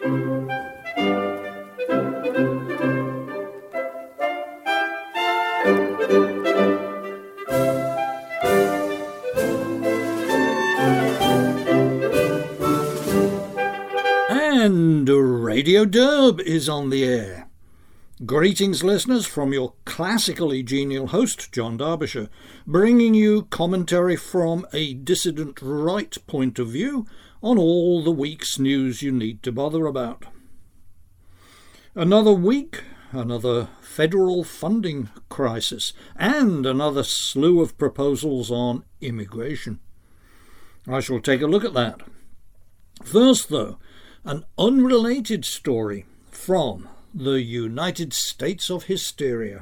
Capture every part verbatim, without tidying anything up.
And Radio Derb is on the air. Greetings, listeners, from your classically genial host, John Derbyshire, bringing you commentary from a dissident right point of view on all the week's news you need to bother about. Another week, another federal funding crisis, and another slew of proposals on immigration. I shall take a look at that. First, though, an unrelated story from the United States of Hysteria.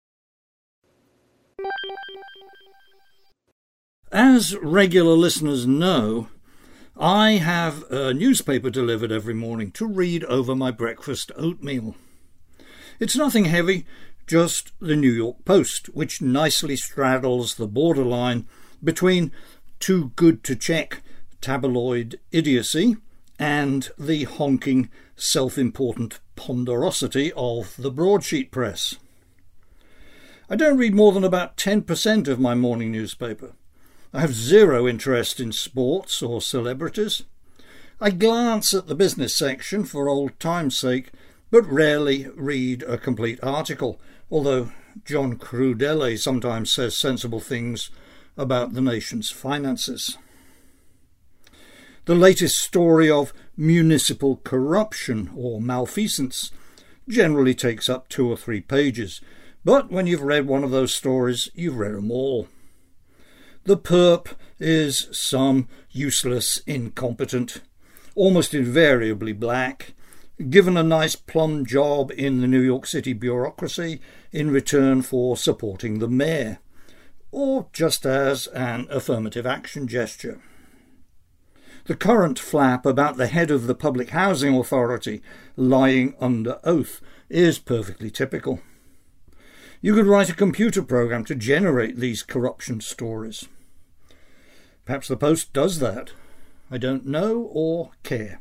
As regular listeners know, I have a newspaper delivered every morning to read over my breakfast oatmeal. It's nothing heavy, just the New York Post, which nicely straddles the borderline between too good to check tabloid idiocy and the honking, self-important ponderosity of the broadsheet press. I don't read more than about ten percent of my morning newspaper. I have zero interest in sports or celebrities. I glance at the business section for old time's sake, but rarely read a complete article, although John Crudele sometimes says sensible things about the nation's finances. The latest story of municipal corruption or malfeasance generally takes up two or three pages, but when you've read one of those stories, you've read them all. The perp is some useless incompetent, almost invariably black, given a nice plum job in the New York City bureaucracy in return for supporting the mayor, or just as an affirmative action gesture. The current flap about the head of the Public Housing Authority lying under oath is perfectly typical. You could write a computer program to generate these corruption stories. Perhaps the Post does that. I don't know or care.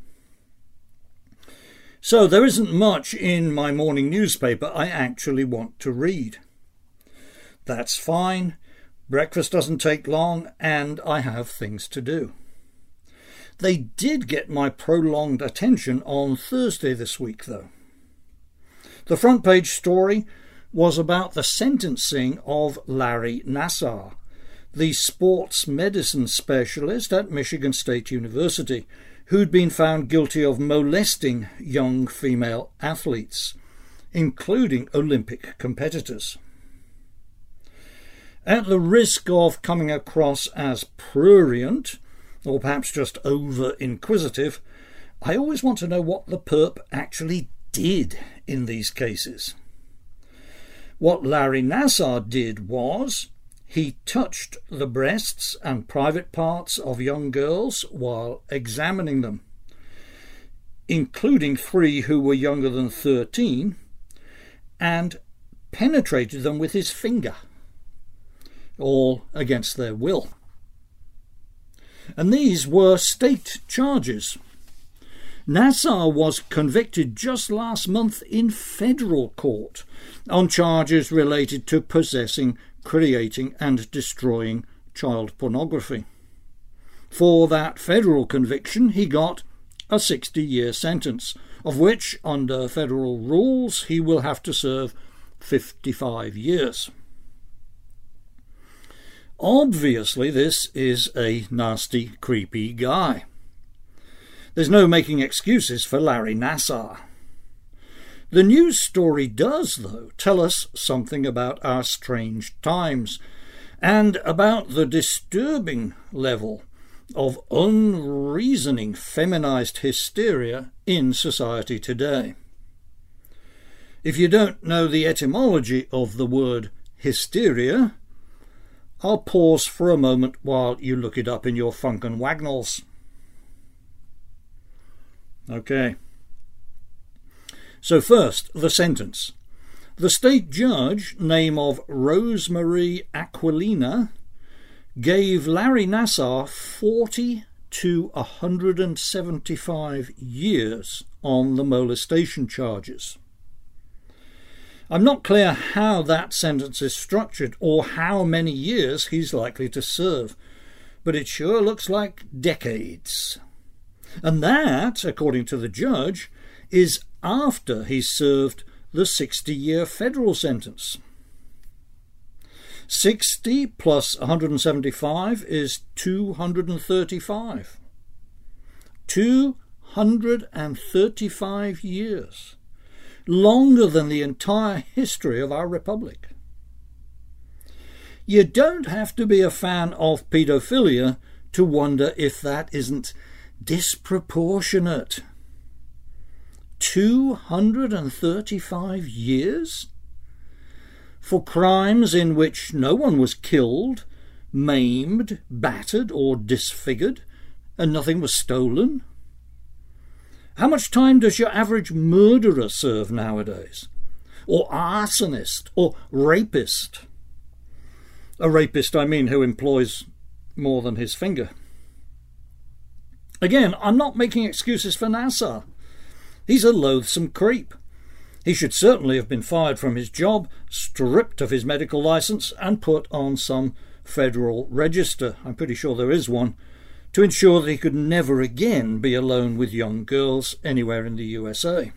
So there isn't much in my morning newspaper I actually want to read. That's fine. Breakfast doesn't take long, and I have things to do. They did get my prolonged attention on Thursday this week, though. The front page story was about the sentencing of Larry Nassar, the sports medicine specialist at Michigan State University, who'd been found guilty of molesting young female athletes, including Olympic competitors. At the risk of coming across as prurient, or perhaps just over-inquisitive, I always want to know what the perp actually did in these cases. What Larry Nassar did was he touched the breasts and private parts of young girls while examining them, including three who were younger than thirteen, and penetrated them with his finger, all against their will. And these were state charges. Nassar was convicted just last month in federal court on charges related to possessing, creating and destroying child pornography. For that federal conviction he got a sixty-year sentence, of which, under federal rules, he will have to serve fifty-five years. Obviously, this is a nasty, creepy guy. There's no making excuses for Larry Nassar. The news story does, though, tell us something about our strange times and about the disturbing level of unreasoning feminized hysteria in society today. If you don't know the etymology of the word hysteria, I'll pause for a moment while you look it up in your Funkin' Wagnalls. Okay. So first, the sentence. The state judge, name of Rosemarie Aquilina, gave Larry Nassar forty to one hundred seventy-five years on the molestation charges. I'm not clear how that sentence is structured or how many years he's likely to serve, but it sure looks like decades. And that, according to the judge, is after he's served the sixty-year federal sentence. sixty plus one hundred seventy-five is two hundred thirty-five. two hundred thirty-five years. Longer than the entire history of our republic. You don't have to be a fan of paedophilia to wonder if that isn't disproportionate. two hundred thirty-five years? For crimes in which no one was killed, maimed, battered or disfigured, and nothing was stolen? How much time does your average murderer serve nowadays? Or arsonist? Or rapist? A rapist, I mean, who employs more than his finger. Again, I'm not making excuses for Nassar. He's a loathsome creep. He should certainly have been fired from his job, stripped of his medical license, and put on some federal register, I'm pretty sure there is one, to ensure that he could never again be alone with young girls anywhere in the U S A.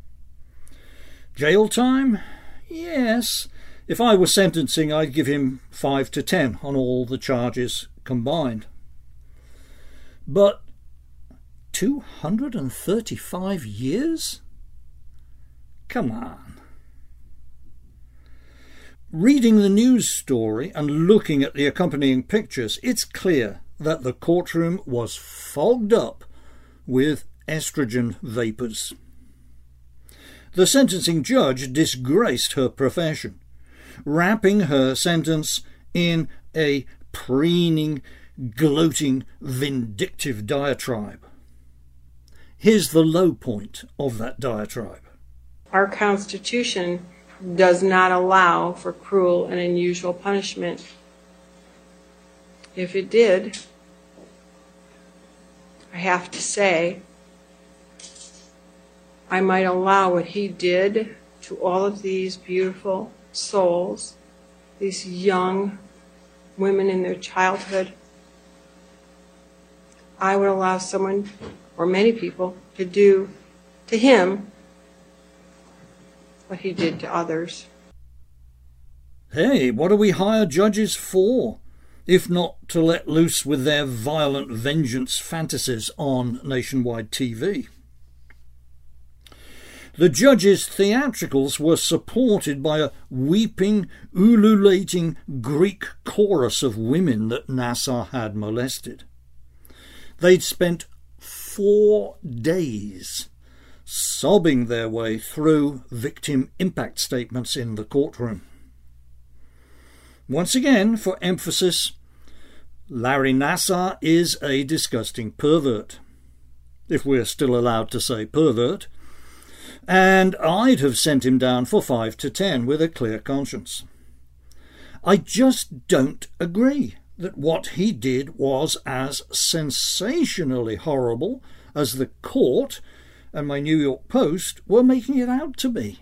Jail time? Yes. If I were sentencing, I'd give him five to ten on all the charges combined. But two hundred thirty-five years? Come on. Reading the news story and looking at the accompanying pictures, it's clear that the courtroom was fogged up with estrogen vapours. The sentencing judge disgraced her profession, wrapping her sentence in a preening, gloating, vindictive diatribe. Here's the low point of that diatribe. Our Constitution does not allow for cruel and unusual punishment. If it did, I have to say, I might allow what he did to all of these beautiful souls, these young women in their childhood. I would allow someone, or many people, to do to him what he did to others. Hey, what do we hire judges for, if not to let loose with their violent vengeance fantasies on nationwide T V? The judge's theatricals were supported by a weeping, ululating Greek chorus of women that Nassar had molested. They'd spent four days sobbing their way through victim impact statements in the courtroom. Once again, for emphasis, Larry Nassar is a disgusting pervert, if we're still allowed to say pervert, and I'd have sent him down for five to ten with a clear conscience. I just don't agree that what he did was as sensationally horrible as the court and my New York Post were making it out to be.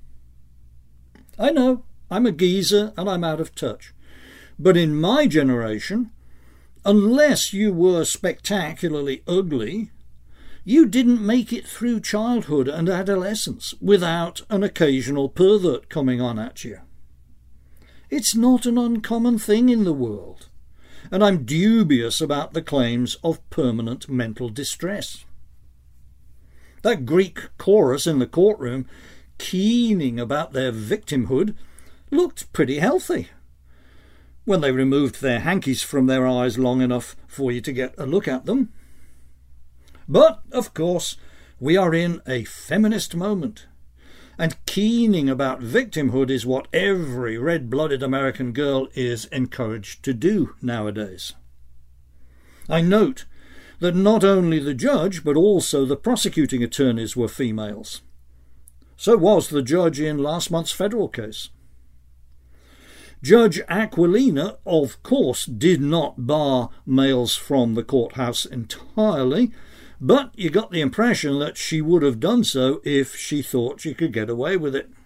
I know, I'm a geezer and I'm out of touch, but in my generation, unless you were spectacularly ugly, you didn't make it through childhood and adolescence without an occasional pervert coming on at you. It's not an uncommon thing in the world, and I'm dubious about the claims of permanent mental distress. That Greek chorus in the courtroom, keening about their victimhood, looked pretty healthy when they removed their hankies from their eyes long enough for you to get a look at them. But, of course, we are in a feminist moment, and keening about victimhood is what every red-blooded American girl is encouraged to do nowadays. I note that not only the judge but also the prosecuting attorneys were females. So was the judge in last month's federal case. Judge Aquilina, of course, did not bar males from the courthouse entirely, but you got the impression that she would have done so if she thought she could get away with it.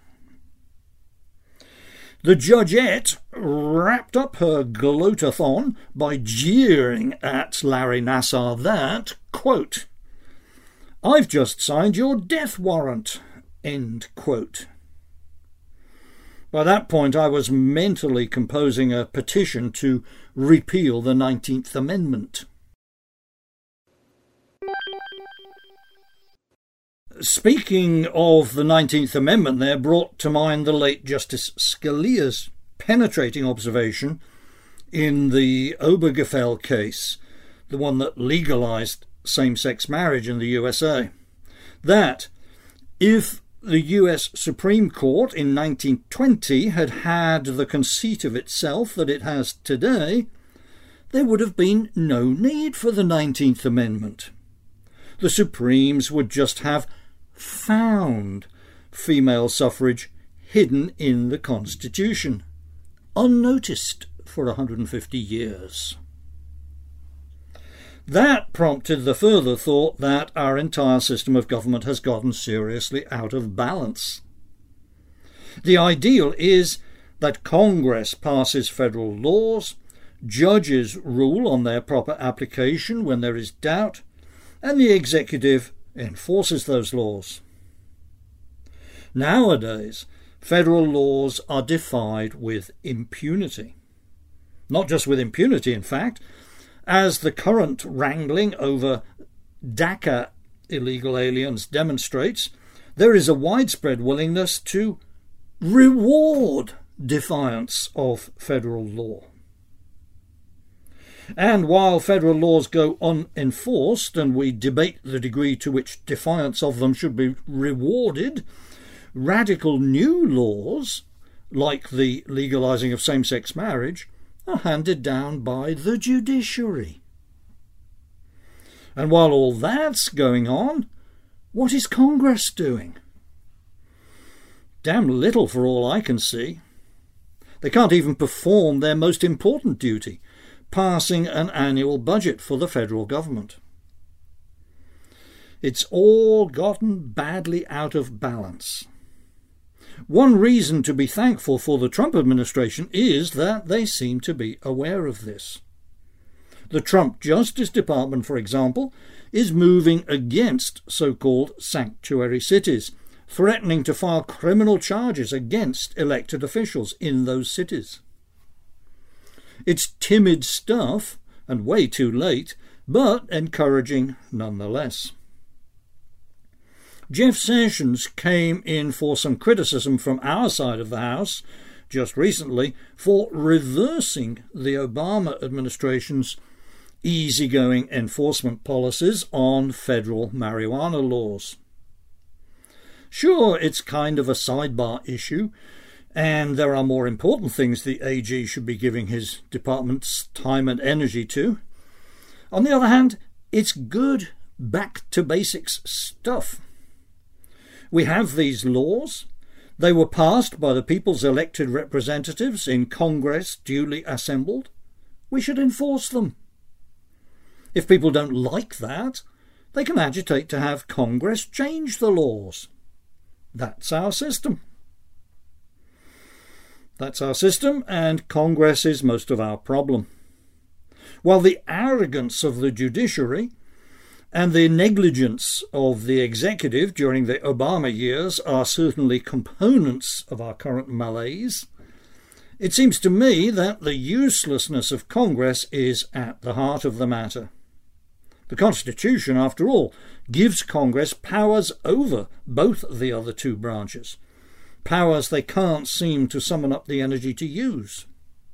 The judgette wrapped up her gloat-a-thon by jeering at Larry Nassar that, quote, "I've just signed your death warrant," end quote. By that point, I was mentally composing a petition to repeal the nineteenth Amendment. Speaking of the nineteenth Amendment there brought to mind the late Justice Scalia's penetrating observation in the Obergefell case, the one that legalised same-sex marriage in the U S A, that if the U S Supreme Court in nineteen twenty had had the conceit of itself that it has today, there would have been no need for the nineteenth Amendment. The Supremes would just have found female suffrage hidden in the Constitution, unnoticed for one hundred fifty years. That prompted the further thought that our entire system of government has gotten seriously out of balance. The ideal is that Congress passes federal laws, judges rule on their proper application when there is doubt, and the executive enforces those laws. Nowadays, federal laws are defied with impunity. Not just with impunity, in fact. As the current wrangling over DACA illegal aliens demonstrates, there is a widespread willingness to reward defiance of federal law. And while federal laws go unenforced, and we debate the degree to which defiance of them should be rewarded, radical new laws, like the legalising of same-sex marriage, are handed down by the judiciary. And while all that's going on, what is Congress doing? Damn little for all I can see. They can't even perform their most important duty, passing an annual budget for the federal government. It's all gotten badly out of balance. One reason to be thankful for the Trump administration is that they seem to be aware of this. The Trump Justice Department, for example, is moving against so-called sanctuary cities, threatening to file criminal charges against elected officials in those cities. It's timid stuff, and way too late, but encouraging nonetheless. Jeff Sessions came in for some criticism from our side of the House just recently for reversing the Obama administration's easygoing enforcement policies on federal marijuana laws. Sure, it's kind of a sidebar issue, and there are more important things the A G should be giving his department's time and energy to. On the other hand, it's good back-to-basics stuff. We have these laws. They were passed by the people's elected representatives in Congress duly assembled. We should enforce them. If people don't like that, they can agitate to have Congress change the laws. That's our system. That's our system, and Congress is most of our problem. While the arrogance of the judiciary and the negligence of the executive during the Obama years are certainly components of our current malaise, it seems to me that the uselessness of Congress is at the heart of the matter. The Constitution, after all, gives Congress powers over both the other two branches, powers they can't seem to summon up the energy to use.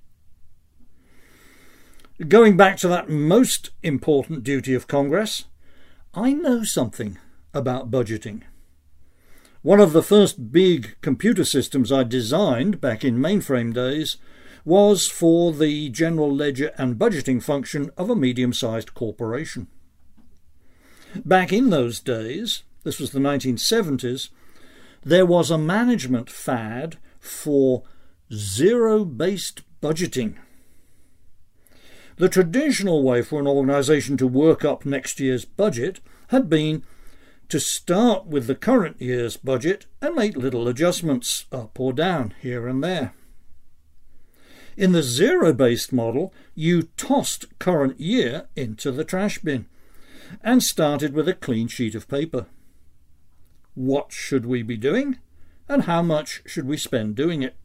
Going back to that most important duty of Congress, I know something about budgeting. One of the first big computer systems I designed back in mainframe days was for the general ledger and budgeting function of a medium-sized corporation. Back in those days, this was the nineteen seventies, there was a management fad for zero-based budgeting. The traditional way for an organisation to work up next year's budget had been to start with the current year's budget and make little adjustments up or down here and there. In the zero-based model, you tossed current year into the trash bin and started with a clean sheet of paper. What should we be doing, and how much should we spend doing it?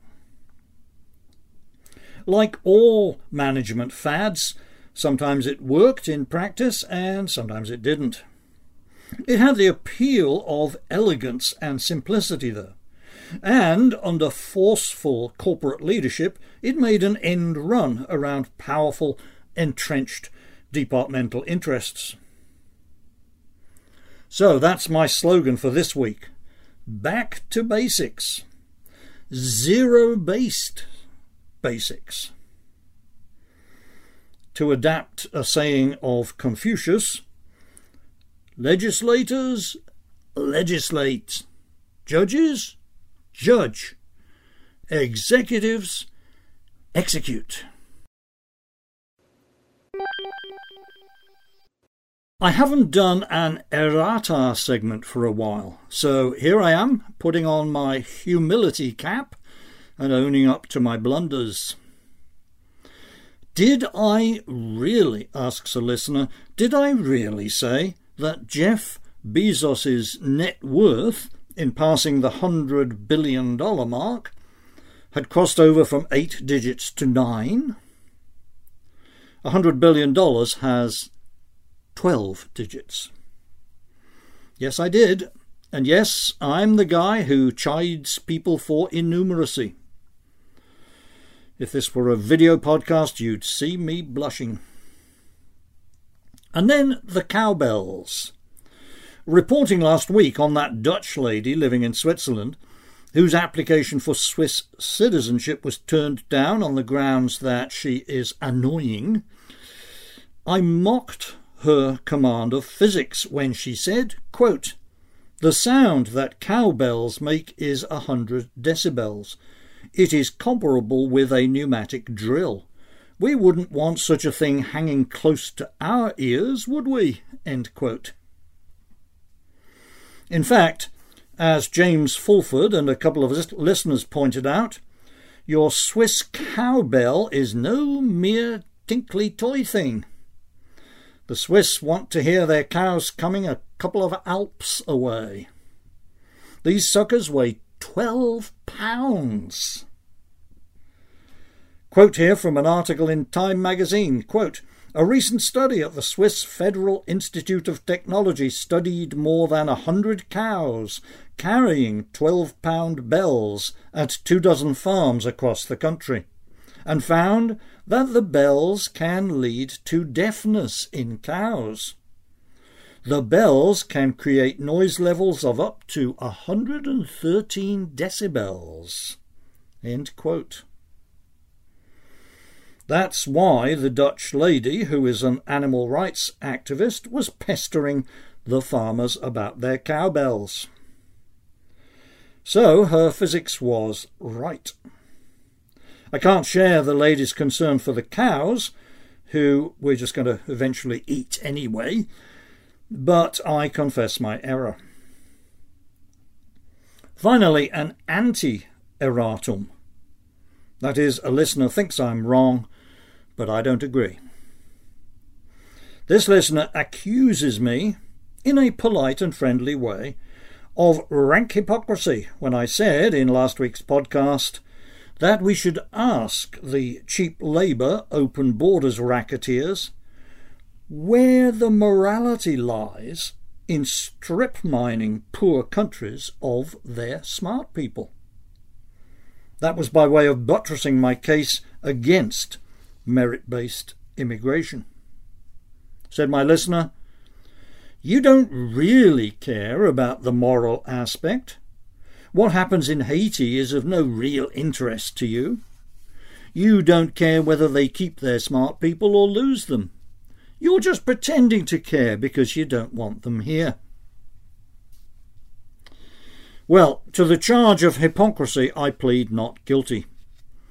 Like all management fads, sometimes it worked in practice and sometimes it didn't. It had the appeal of elegance and simplicity, though, and under forceful corporate leadership, it made an end run around powerful, entrenched departmental interests. So that's my slogan for this week. Back to basics. Zero-based basics. To adapt a saying of Confucius, legislators legislate, judges judge, executives execute. I haven't done an errata segment for a while, so here I am putting on my humility cap and owning up to my blunders. Did I really, asks a listener, did I really say that Jeff Bezos's net worth in passing the one hundred billion dollars mark had crossed over from eight digits to nine? one hundred billion dollars has twelve digits. Yes, I did. And yes, I'm the guy who chides people for innumeracy. If this were a video podcast, you'd see me blushing. And then the cowbells. Reporting last week on that Dutch lady living in Switzerland, whose application for Swiss citizenship was turned down on the grounds that she is annoying, I mocked her command of physics when she said, quote, "The sound that cowbells make is a hundred decibels. It is comparable with a pneumatic drill. We wouldn't want such a thing hanging close to our ears, would we?" End quote. In fact, as James Fulford and a couple of listeners pointed out, your Swiss cowbell is no mere tinkly toy thing. The Swiss want to hear their cows coming a couple of Alps away. These suckers weigh twelve pounds. Quote here from an article in Time magazine, quote, "A recent study at the Swiss Federal Institute of Technology studied more than a hundred cows carrying twelve-pound bells at two dozen farms across the country, and found that the bells can lead to deafness in cows. The bells can create noise levels of up to one hundred thirteen decibels." End quote. That's why the Dutch lady, who is an animal rights activist, was pestering the farmers about their cowbells. So her physics was right. I can't share the lady's concern for the cows, who we're just going to eventually eat anyway, but I confess my error. Finally, an anti-erratum. That is, a listener thinks I'm wrong, but I don't agree. This listener accuses me, in a polite and friendly way, of rank hypocrisy when I said in last week's podcast that we should ask the cheap labour, open borders racketeers where the morality lies in strip mining poor countries of their smart people. That was by way of buttressing my case against merit-based immigration. Said my listener, "You don't really care about the moral aspect. What happens in Haiti is of no real interest to you. You don't care whether they keep their smart people or lose them. You're just pretending to care because you don't want them here." Well, to the charge of hypocrisy I plead not guilty.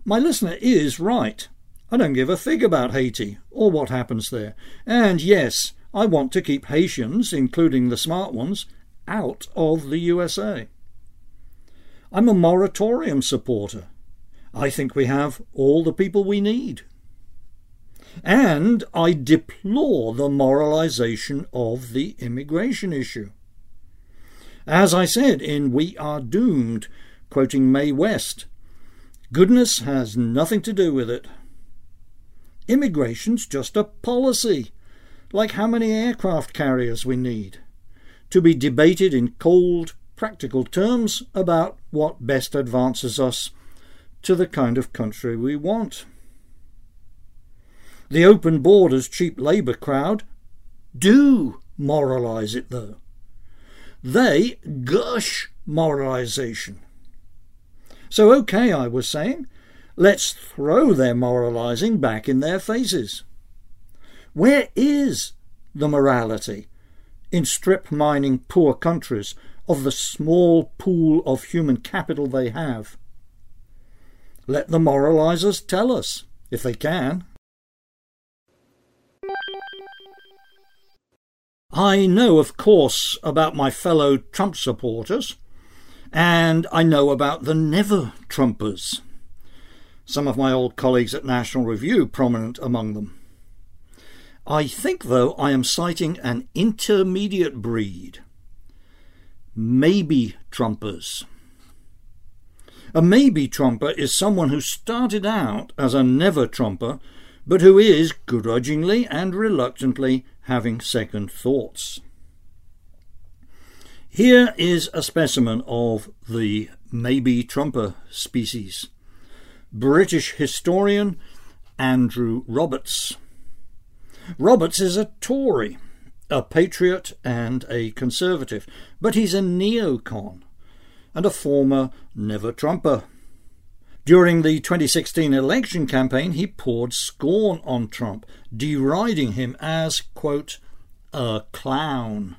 My listener is right. I don't give a fig about Haiti or what happens there. And yes, I want to keep Haitians, including the smart ones, out of the U S A. I'm a moratorium supporter. I think we have all the people we need. And I deplore the moralization of the immigration issue. As I said in We Are Doomed, quoting Mae West, goodness has nothing to do with it. Immigration's just a policy, like how many aircraft carriers we need, to be debated in cold, practical terms about what best advances us to the kind of country we want. The open borders, cheap labour crowd do moralise it, though. They gush moralisation. So, okay, I was saying, let's throw their moralising back in their faces. Where is the morality in strip mining poor countries of the small pool of human capital they have? Let the moralisers tell us, if they can. I know, of course, about my fellow Trump supporters, and I know about the never-Trumpers. Some of my old colleagues at National Review prominent among them. I think, though, I am citing an intermediate breed. Maybe-Trumpers. A maybe-Trumper is someone who started out as a never-Trumper, but who is, grudgingly and reluctantly, having second thoughts. Here is a specimen of the maybe-Trumper species. British historian Andrew Roberts. Roberts is a Tory, a patriot and a conservative, but he's a neocon and a former never-Trumper. During the twenty sixteen election campaign, he poured scorn on Trump, deriding him as, quote, a clown.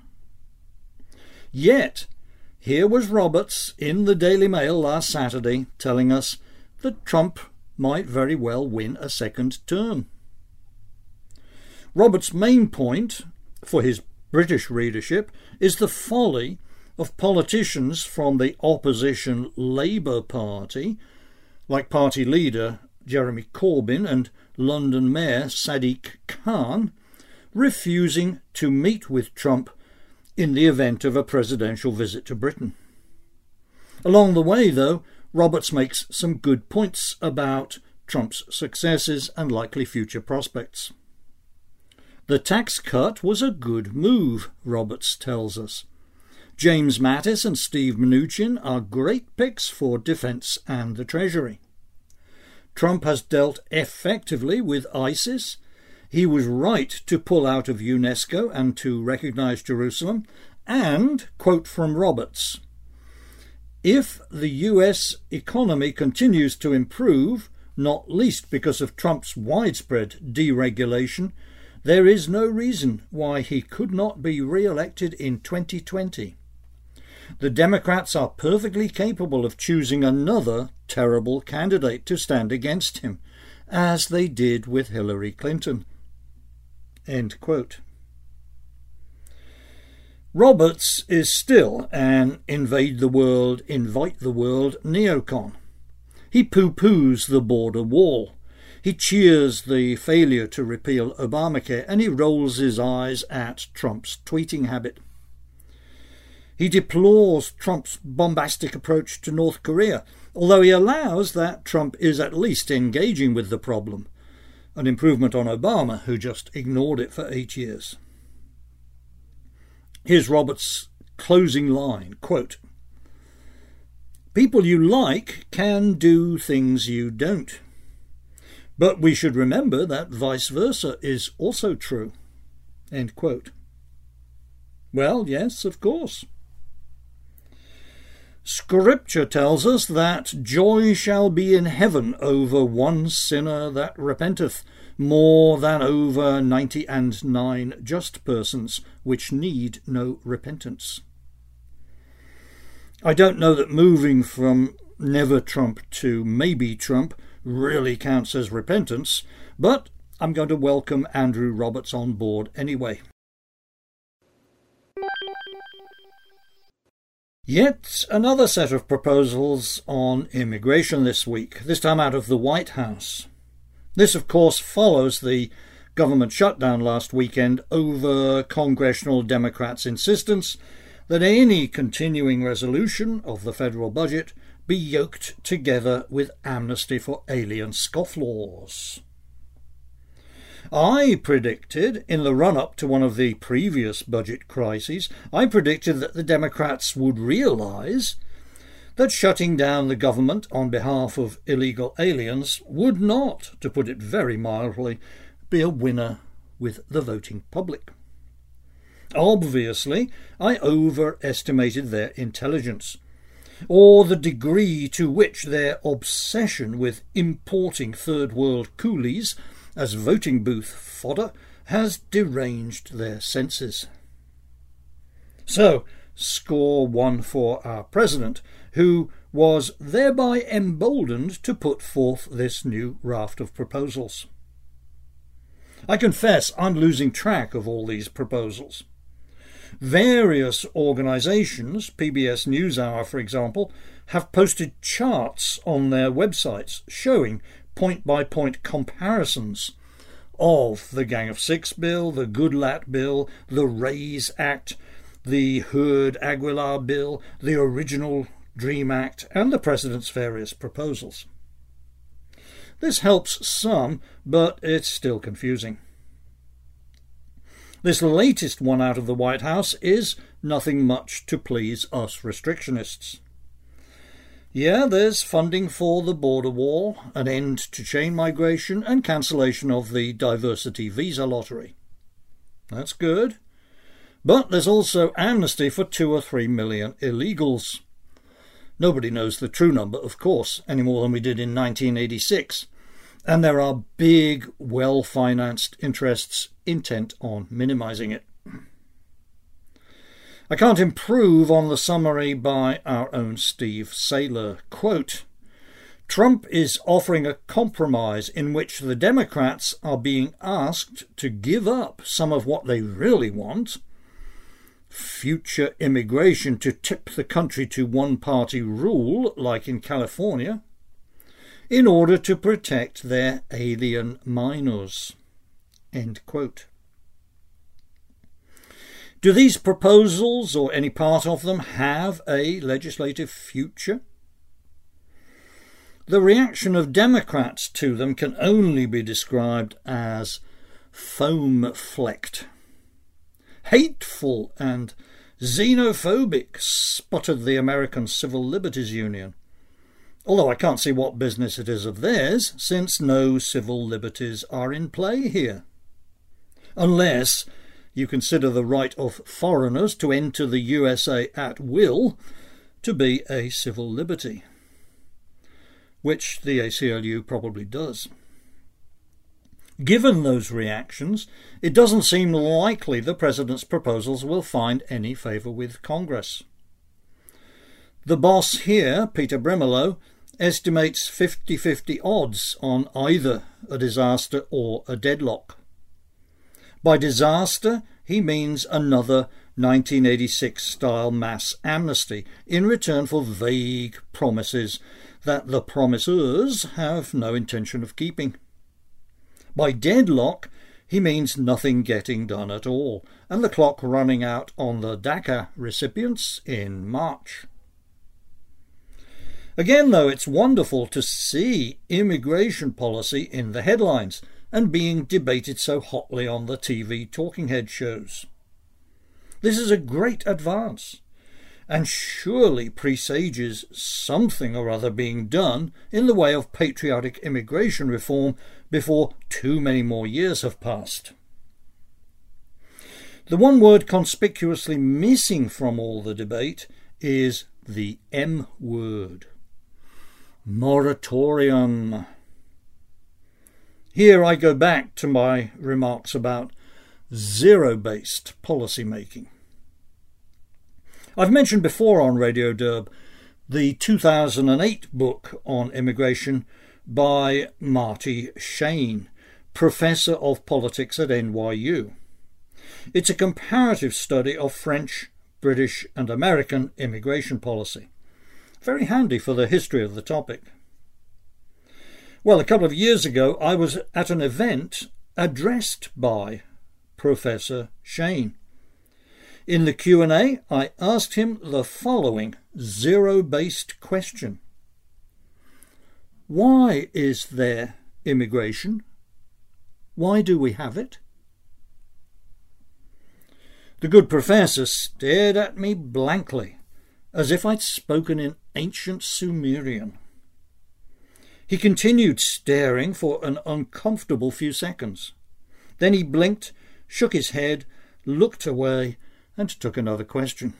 Yet, here was Roberts in the Daily Mail last Saturday telling us that Trump might very well win a second term. Roberts' main point, for his British readership, is the folly of politicians from the opposition Labour Party, like party leader Jeremy Corbyn and London Mayor Sadiq Khan, refusing to meet with Trump in the event of a presidential visit to Britain. Along the way, though, Roberts makes some good points about Trump's successes and likely future prospects. The tax cut was a good move, Roberts tells us. James Mattis and Steve Mnuchin are great picks for defence and the Treasury. Trump has dealt effectively with ISIS. He was right to pull out of UNESCO and to recognise Jerusalem. And, quote from Roberts, if the U S economy continues to improve, not least because of Trump's widespread deregulation, there is no reason why he could not be re-elected in twenty twenty. The Democrats are perfectly capable of choosing another terrible candidate to stand against him, as they did with Hillary Clinton. End quote. Roberts is still an invade the world, invite the world neocon. He pooh-poohs the border wall. He cheers the failure to repeal Obamacare, and he rolls his eyes at Trump's tweeting habit. He deplores Trump's bombastic approach to North Korea, although he allows that Trump is at least engaging with the problem, an improvement on Obama, who just ignored it for eight years. Here's Roberts' closing line, quote, people you like can do things you don't. But we should remember that vice versa is also true. End quote. Well, yes, of course. Scripture tells us that joy shall be in heaven over one sinner that repenteth, more than over ninety and nine just persons which need no repentance. I don't know that moving from never Trump to maybe Trump really counts as repentance, but I'm going to welcome Andrew Roberts on board anyway. Yet another set of proposals on immigration this week, this time out of the White House. This, of course, follows the government shutdown last weekend over congressional Democrats' insistence that any continuing resolution of the federal budget be yoked together with amnesty for alien scofflaws. I predicted, in the run-up to one of the previous budget crises, I predicted that the Democrats would realise that shutting down the government on behalf of illegal aliens would not, to put it very mildly, be a winner with the voting public. Obviously, I overestimated their intelligence, or the degree to which their obsession with importing third world coolies as voting booth fodder has deranged their senses. So, score one for our president, who was thereby emboldened to put forth this new raft of proposals. I confess I'm losing track of all these proposals. Various organisations, P B S NewsHour for example, have posted charts on their websites showing point-by-point comparisons of the Gang of Six bill, the Goodlatte bill, the RAISE Act, the Hurd-Aguilar bill, the original DREAM Act, and the President's various proposals. This helps some, but it's still confusing. This latest one out of the White House is nothing much to please us restrictionists. Yeah, there's funding for the border wall, an end to chain migration, and cancellation of the diversity visa lottery. That's good. But there's also amnesty for two or three million illegals. Nobody knows the true number, of course, any more than we did in nineteen eighty-six. And there are big, well-financed interests intent on minimising it. I can't improve on the summary by our own Steve Saylor. Quote, Trump is offering a compromise in which the Democrats are being asked to give up some of what they really want, future immigration to tip the country to one-party rule, like in California, in order to protect their alien minors. End quote. Do these proposals, or any part of them, have a legislative future? The reaction of Democrats to them can only be described as foam-flecked. Hateful and xenophobic, sputtered the American Civil Liberties Union. Although I can't see what business it is of theirs, since no civil liberties are in play here. Unless you consider the right of foreigners to enter the U S A at will to be a civil liberty, which the A C L U probably does. Given those reactions, it doesn't seem likely the President's proposals will find any favour with Congress. The boss here, Peter Brimelow, estimates fifty-fifty odds on either a disaster or a deadlock. By disaster, he means another nineteen eighty-six-style mass amnesty in return for vague promises that the promisers have no intention of keeping. By deadlock, he means nothing getting done at all, and the clock running out on the DACA recipients in March. Again, though, it's wonderful to see immigration policy in the headlines and being debated so hotly on the T V talking head shows. This is a great advance, and surely presages something or other being done in the way of patriotic immigration reform before too many more years have passed. The one word conspicuously missing from all the debate is the M word. Moratorium. Here I go back to my remarks about zero-based policy making. I've mentioned before on Radio Derb the two thousand eight book on immigration by Marty Shane, Professor of Politics at N Y U. It's a comparative study of French, British and American immigration policy. Very handy for the history of the topic. Well, a couple of years ago I was at an event addressed by Professor Shane. In the Q and A, I asked him the following zero-based question. Why is there immigration? Why do we have it? The good professor stared at me blankly, as if I'd spoken in ancient Sumerian. He continued staring for an uncomfortable few seconds. Then he blinked, shook his head, looked away, and took another question.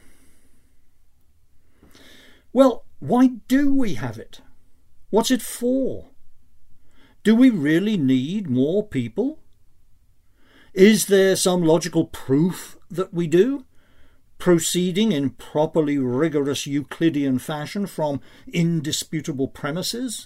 Well, why do we have it? What's it for? Do we really need more people? Is there some logical proof that we do, proceeding in properly rigorous Euclidean fashion from indisputable premises?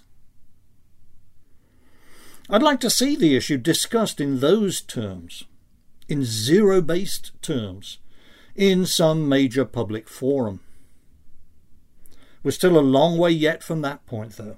I'd like to see the issue discussed in those terms, in zero-based terms, in some major public forum. We're still a long way yet from that point, though.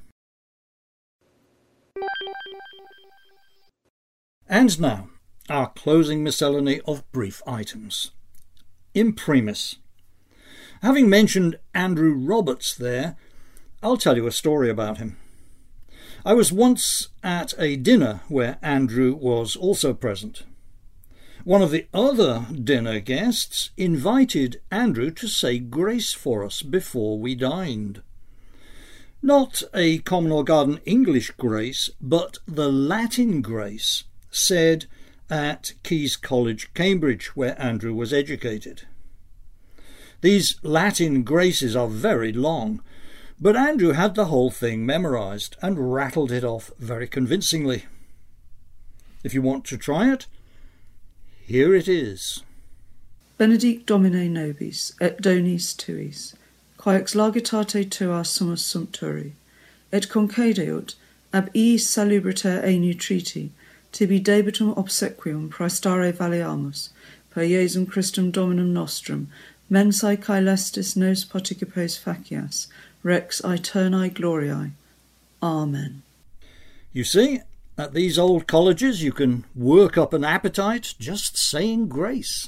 And now, our closing miscellany of brief items. Imprimis. Having mentioned Andrew Roberts there, I'll tell you a story about him. I was once at a dinner where Andrew was also present. One of the other dinner guests invited Andrew to say grace for us before we dined. Not a common or garden English grace, but the Latin grace said at Caius College, Cambridge, where Andrew was educated. These Latin graces are very long, but Andrew had the whole thing memorised and rattled it off very convincingly. If you want to try it, here it is. Benedict Domine nobis, et donis tuis, quae ex lagitate tua summus sumpturi, et concedeut ab iis salubriter e nutriti, tibi debitum obsequium praestare valeamus, per Iesum Christum Dominum nostrum, mensae caelestis nos participes facias, rex aeternae gloriae. Amen. You see, at these old colleges you can work up an appetite just saying grace.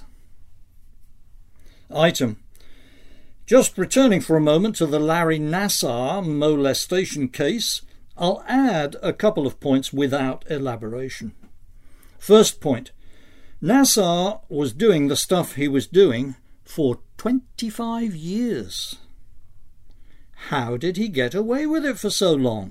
Item. Just returning for a moment to the Larry Nassar molestation case, I'll add a couple of points without elaboration. First point. Nassar was doing the stuff he was doing for twenty-five years. How did he get away with it for so long?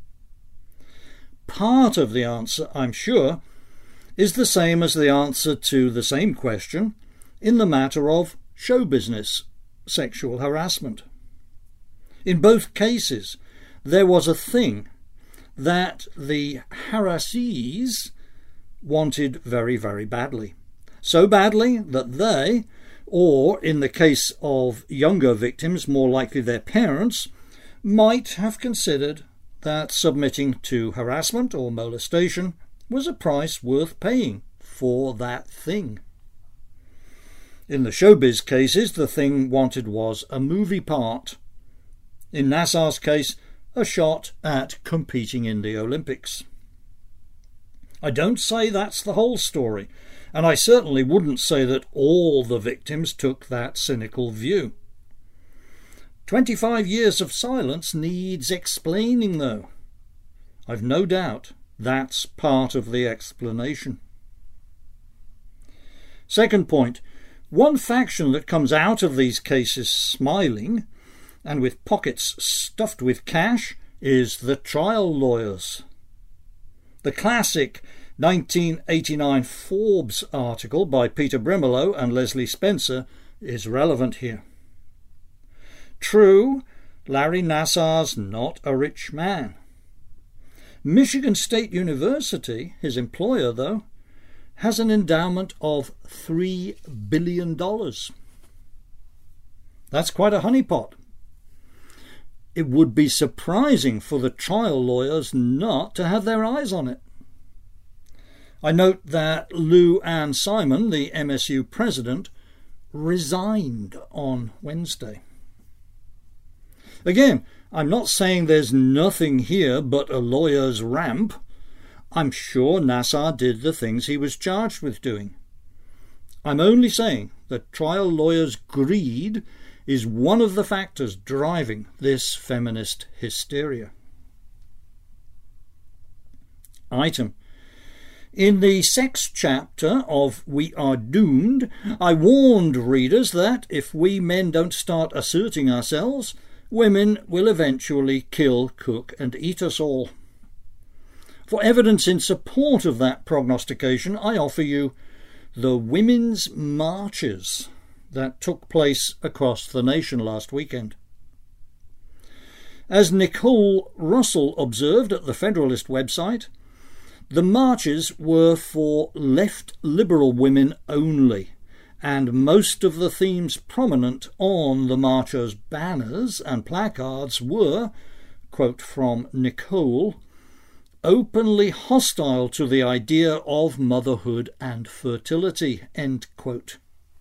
Part of the answer, I'm sure, is the same as the answer to the same question in the matter of show business sexual harassment. In both cases, there was a thing that the harassees wanted very, very badly. So badly that they, or in the case of younger victims, more likely their parents, might have considered that submitting to harassment or molestation was a price worth paying for that thing. In the showbiz cases, the thing wanted was a movie part. In Nassar's case, a shot at competing in the Olympics. I don't say that's the whole story, and I certainly wouldn't say that all the victims took that cynical view. Twenty-five years of silence needs explaining, though. I've no doubt that's part of the explanation. Second point, one faction that comes out of these cases smiling and with pockets stuffed with cash is the trial lawyers. The classic nineteen eighty-nine Forbes article by Peter Brimelow and Leslie Spencer is relevant here. True, Larry Nassar's not a rich man. Michigan State University, his employer though, has an endowment of three billion dollars. That's quite a honeypot. it would be surprising for the trial lawyers not to have their eyes on it. I note that Lou Anne Simon, the M S U president, resigned on Wednesday. Again, I'm not saying there's nothing here but a lawyer's ramp. I'm sure Nassar did the things he was charged with doing. I'm only saying that trial lawyers' greed is one of the factors driving this feminist hysteria. Item. In the sex chapter of We Are Doomed, I warned readers that if we men don't start asserting ourselves, women will eventually kill, cook and eat us all. For evidence in support of that prognostication, I offer you the women's marches that took place across the nation last weekend. As Nicole Russell observed at the Federalist website, the marches were for left liberal women only, and most of the themes prominent on the marchers' banners and placards were, quote from Nicole, openly hostile to the idea of motherhood and fertility, end quote.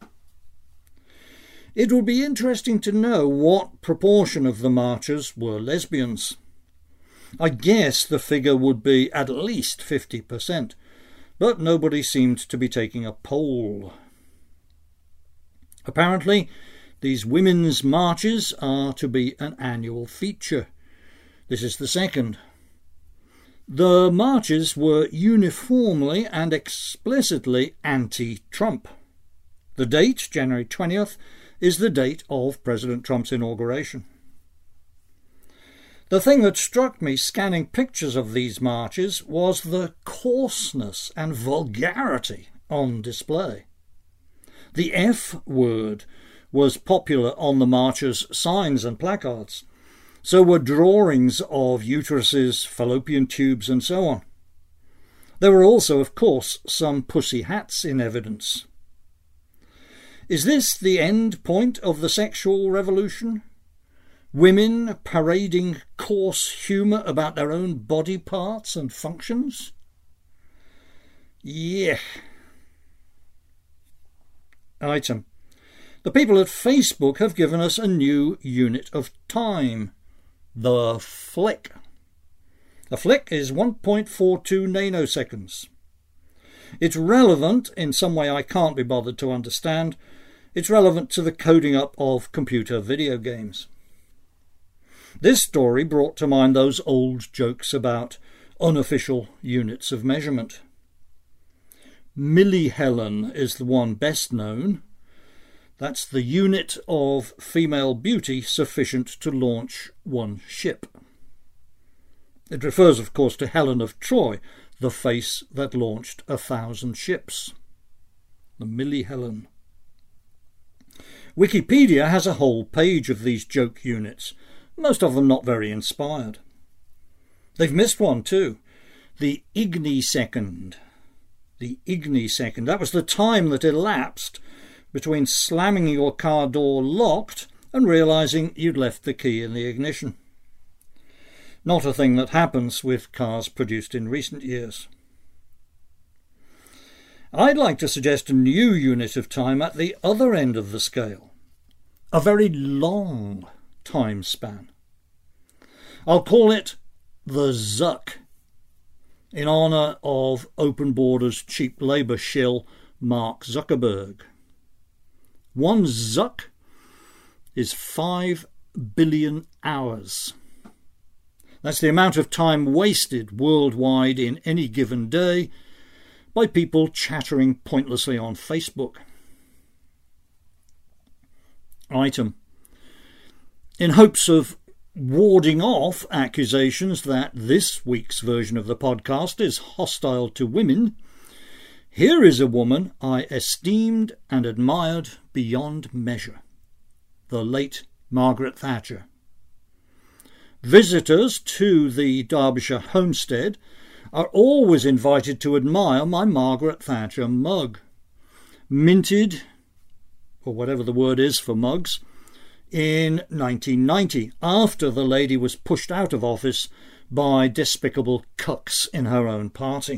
It would be interesting to know what proportion of the marchers were lesbians. I guess the figure would be at least fifty percent, but nobody seemed to be taking a poll. Apparently, these women's marches are to be an annual feature. This is the second. The marches were uniformly and explicitly anti-Trump. The date, January twentieth, is the date of President Trump's inauguration. The thing that struck me scanning pictures of these marches was the coarseness and vulgarity on display. The F word was popular on the marchers' signs and placards. So were drawings of uteruses, fallopian tubes, and so on. There were also, of course, some pussy hats in evidence. Is this the end point of the sexual revolution? Women parading coarse humour about their own body parts and functions? Yeah. Item. The people at Facebook have given us a new unit of time. The flick. A flick is one point four two nanoseconds. It's relevant in some way I can't be bothered to understand. It's relevant to the coding up of computer video games. This story brought to mind those old jokes about unofficial units of measurement. Millihelen is the one best known. That's the unit of female beauty sufficient to launch one ship. It refers, of course, to Helen of Troy, the face that launched a thousand ships. The Millihelen. Wikipedia has a whole page of these joke units, most of them not very inspired. They've missed one too, the ignisecond. The ignisecond, that was the time that elapsed between slamming your car door locked and realising you'd left the key in the ignition. Not a thing that happens with cars produced in recent years. I'd like to suggest a new unit of time at the other end of the scale. A very long time span. I'll call it the Zuck, in honour of Open Borders cheap labour shill Mark Zuckerberg. One Zuck is five billion hours. That's the amount of time wasted worldwide in any given day by people chattering pointlessly on Facebook. Item. In hopes of warding off accusations that this week's version of the podcast is hostile to women, here is a woman I esteemed and admired beyond measure, the late Margaret Thatcher. Visitors to the Derbyshire homestead are always invited to admire my Margaret Thatcher mug. Minted, or whatever the word is for mugs, in nineteen ninety, after the lady was pushed out of office by despicable cucks in her own party.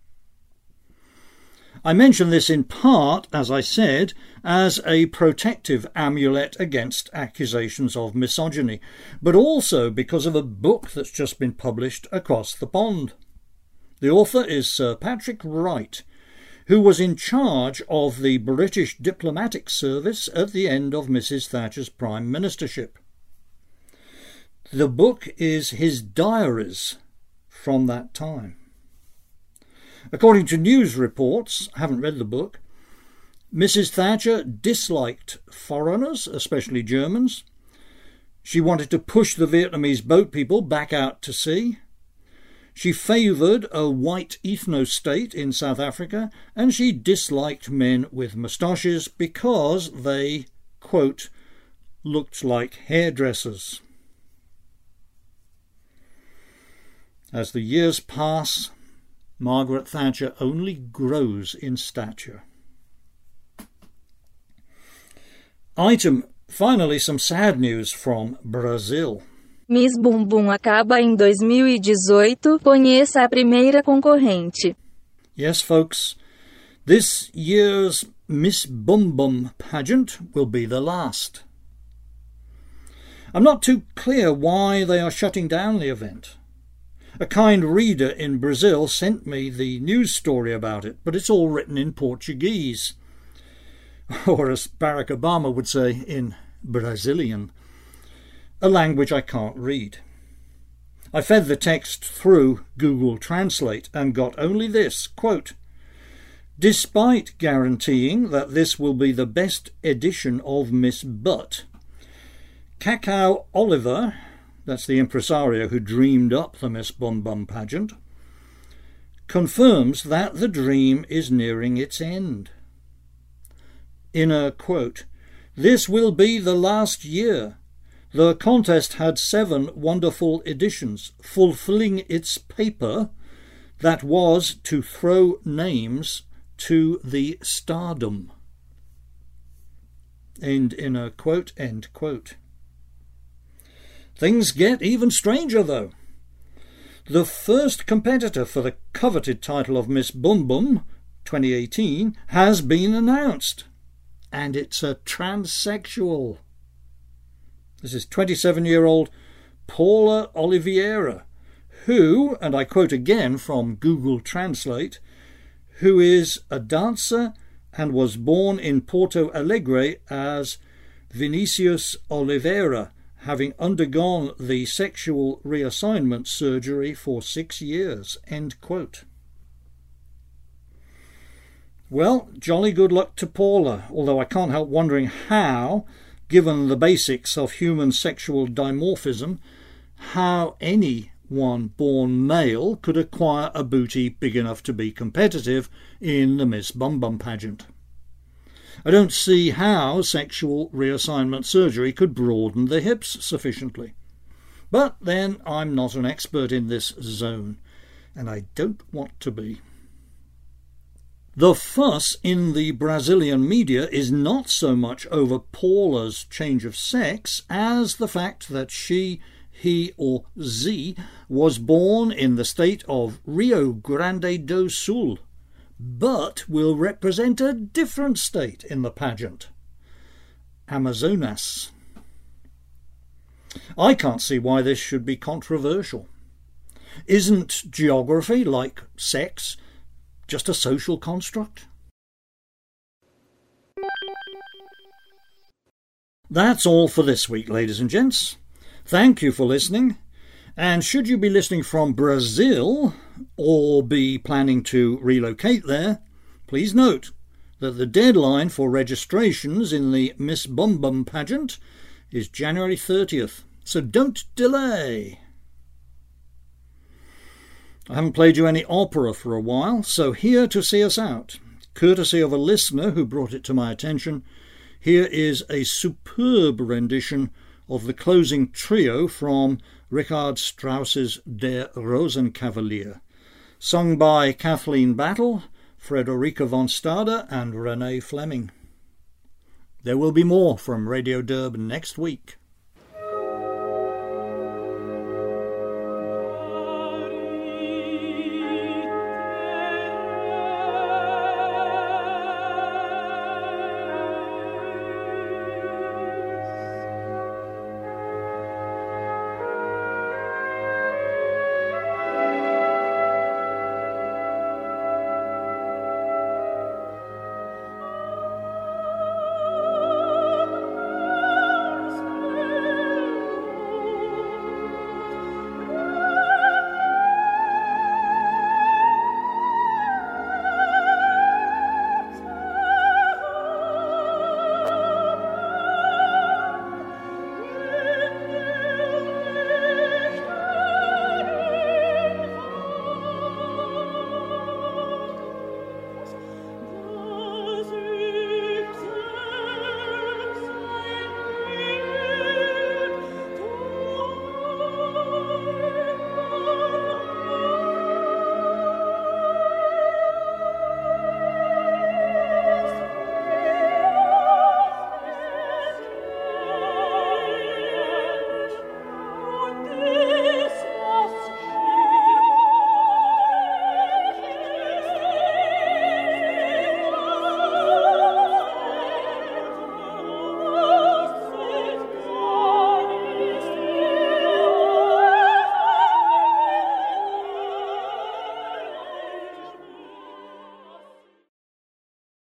I mention this in part, as I said, as a protective amulet against accusations of misogyny, but also because of a book that's just been published across the pond. The author is Sir Patrick Wright, who was in charge of the British diplomatic service at the end of Missus Thatcher's prime ministership. The book is his diaries from that time. According to news reports, I haven't read the book, Missus Thatcher disliked foreigners, especially Germans. She wanted to push the Vietnamese boat people back out to sea. She favoured a white ethno-state in South Africa, and she disliked men with moustaches because they, quote, looked like hairdressers. As the years pass, Margaret Thatcher only grows in stature. Item, finally, some sad news from Brazil. Miss Bumbum acaba em dois mil e dezoito. Conheça a primeira concorrente. Yes, folks, this year's Miss Bum Bum pageant will be the last. I'm not too clear why they are shutting down the event. A kind reader in Brazil sent me the news story about it, but it's all written in Portuguese, or as Barack Obama would say, in Brazilian, a language I can't read. I fed the text through Google Translate and got only this, quote, "Despite guaranteeing that this will be the best edition of Miss Butt, Cacau Oliver," that's the impresario who dreamed up the Miss Bum Bum pageant, confirms that the dream is nearing its end. In a quote, "This will be the last year. The contest had seven wonderful editions, fulfilling its paper that was to throw names to the stardom." End in a quote, end quote. Things get even stranger, though. The first competitor for the coveted title of Miss Bum Bum twenty eighteen has been announced, and it's a transsexual. This is twenty-seven-year-old Paula Oliveira, who, and I quote again from Google Translate, who is a dancer and was born in Porto Alegre as Vinicius Oliveira, having undergone the sexual reassignment surgery for six years. End quote. Well, jolly good luck to Paula, although I can't help wondering how, given the basics of human sexual dimorphism, how anyone born male could acquire a booty big enough to be competitive in the Miss Bum Bum pageant. I don't see how sexual reassignment surgery could broaden the hips sufficiently. But then I'm not an expert in this zone, and I don't want to be. The fuss in the Brazilian media is not so much over Paula's change of sex as the fact that she, he or Z was born in the state of Rio Grande do Sul, but will represent a different state in the pageant, Amazonas. I can't see why this should be controversial. Isn't geography, like sex, just a social construct? That's all for this week, ladies and gents. Thank you for listening. And should you be listening from Brazil or be planning to relocate there, please note that the deadline for registrations in the Miss Bum Bum pageant is January thirtieth, so don't delay. I haven't played you any opera for a while, so here to see us out, courtesy of a listener who brought it to my attention, here is a superb rendition of the closing trio from Richard Strauss's Der Rosenkavalier, sung by Kathleen Battle, Frederica von Stade and Renee Fleming. There will be more from Radio Durban next week.